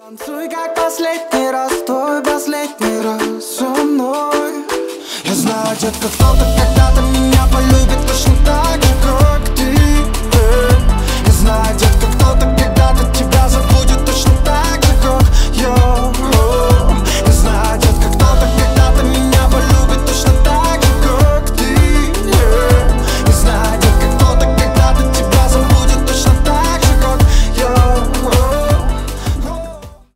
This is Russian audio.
Танцуй как последний раз, твой последний раз со мной. Я знаю, детка, кто-то когда-то меня